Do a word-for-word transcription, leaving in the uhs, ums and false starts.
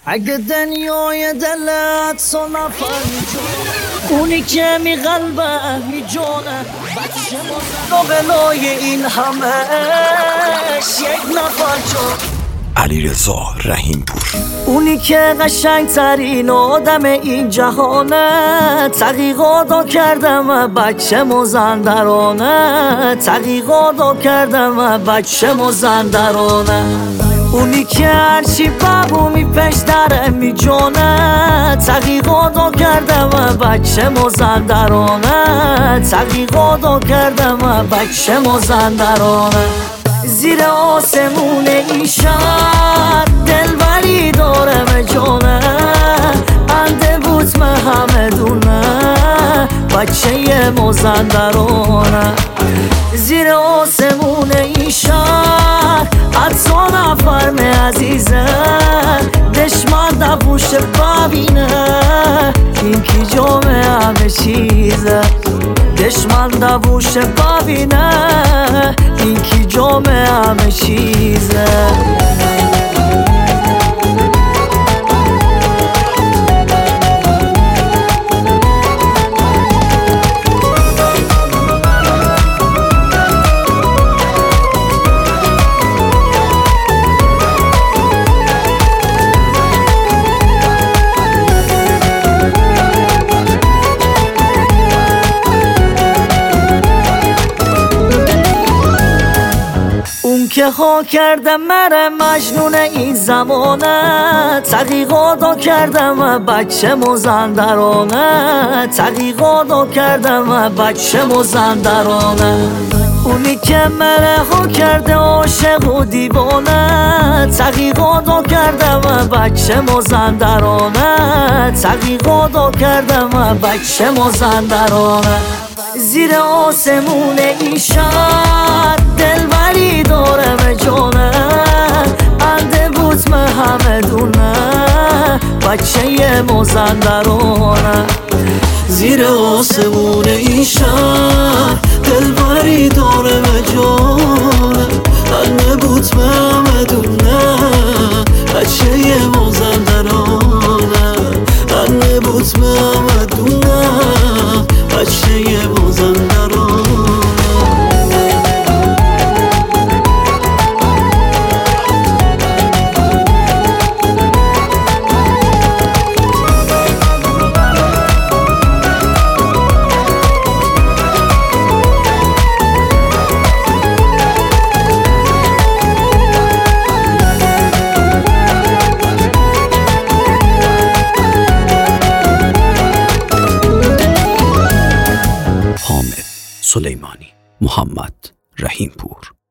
اگه دنیای دلت سو نفر میجونه، اونی که می قلبه میجونه، بچه ما نقلای این همهش یک نفر جون. علیرضا رحیمپور، اونی که قشنگ ترین آدم این جهانه، تحقیقاتو کردم بچه مازندرانه، تحقیقاتو کردم بچه مازندرانه. اونی که هرچی ببومی پیش داره میجونه، تحقیقاتو کردم بچه مازندرانه، تحقیقاتو کردم بچه مازندرانه. زیر آسمون این شهر دلبری دارم جونه، انده بود من همه دونه بچه مازندرانه. زیر آسمون این شهر حتی نفرم عزیزه، دشمن دبوش ببینه این کی جامعه همه چیزه، دشمن دبوش ببینه این کی جامعه همه چیزه. که ها کرده مره مجنون این زمانه، تحقیقاتو کردم بچه مازندرانه، تحقیقاتو کردم بچه مازندرانه. اونی که مره ها کرده عاشق و دیوانه، تحقیقاتو کردم بچه مازندرانه، تحقیقاتو کردم بچه مازندرانه. زیر آسمون این شهر دلبری دارم جونه، انده بود من همه دونه بچه مازندرانه. زیر آسمون این شهر دلبری دارم جونه، انده بود من همه دونه بچه مازندرانه، انده بود من همه دونه بچه مازندرانه. حامد سلیمانی، محمد رحیمپور.